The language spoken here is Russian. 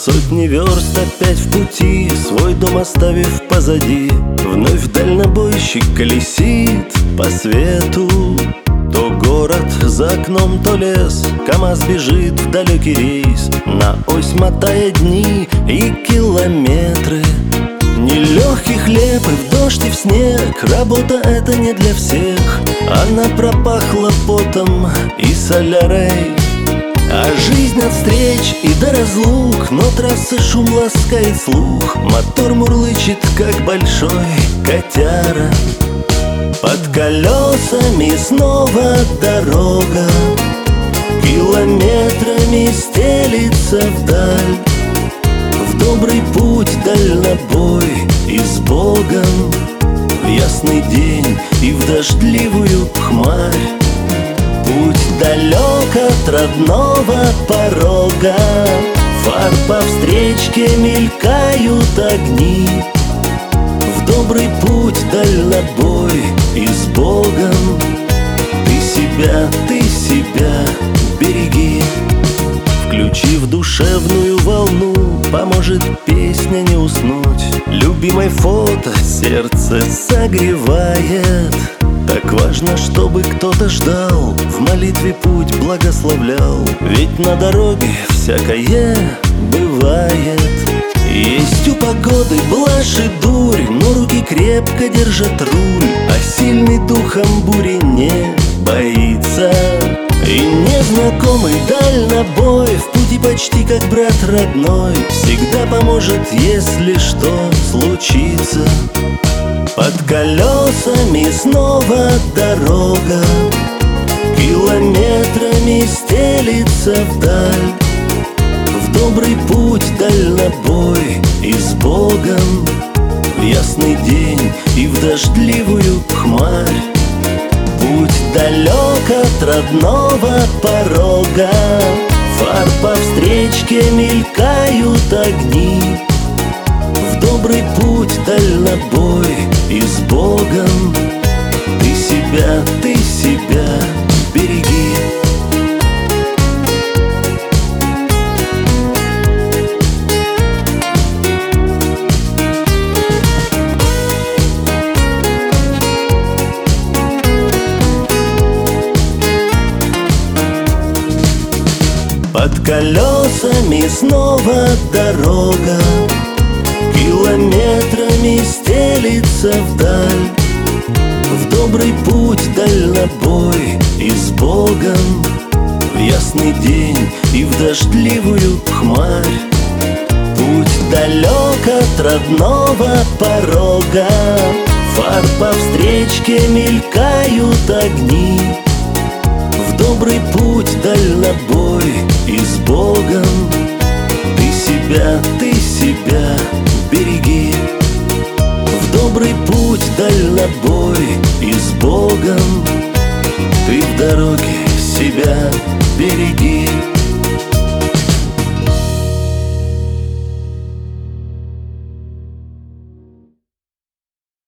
Сотни верст опять в пути, свой дом оставив позади. Вновь дальнобойщик колесит по свету. То город за окном, то лес, КамАЗ бежит в далекий рейс, на ось мотая дни и километры. Нелегкий хлеб и в дождь, и в снег, работа это не для всех. Она пропахла потом и солярой. А жизнь от встреч и до разлук, но трассы шум ласкает слух. Мотор мурлычет, как большой котяра. Под колесами снова дорога, километрами стелится вдаль. В добрый путь дальнобой и с Богом, в ясный день и в дождливую хмарь. Путь далек от родного порога, фар по встречке мелькают огни. В добрый путь дальнобой и с Богом, ты себя береги. Включив душевную волну, поможет песня не уснуть. Любимой фото сердце согревает. Так важно, чтобы кто-то ждал, в молитве путь благословлял. Ведь на дороге всякое бывает. Есть у погоды блажь и дурь, но руки крепко держат руль, а сильный духом бури не боится. И незнакомый дальнобой в пути почти как брат родной, всегда поможет, если что случится. Под колесами снова дорога, километрами стелится вдаль. В добрый путь дальнобой и с Богом, в ясный день и в дождливую хмарь. Путь далек от родного порога, фар по встречке мелькают огни. В добрый путь дальнобой и с Богом, ты себя береги. Под колесами снова дорога, километрами стелится вдаль. В добрый путь дальнобой и с Богом, в ясный день и в дождливую хмарь. Путь далек от родного порога, фар по встречке мелькают огни. В добрый путь дальнобой и с Богом, ты себя береги. В добрый путь дальнобой и с Богом, ты в дороге себя береги.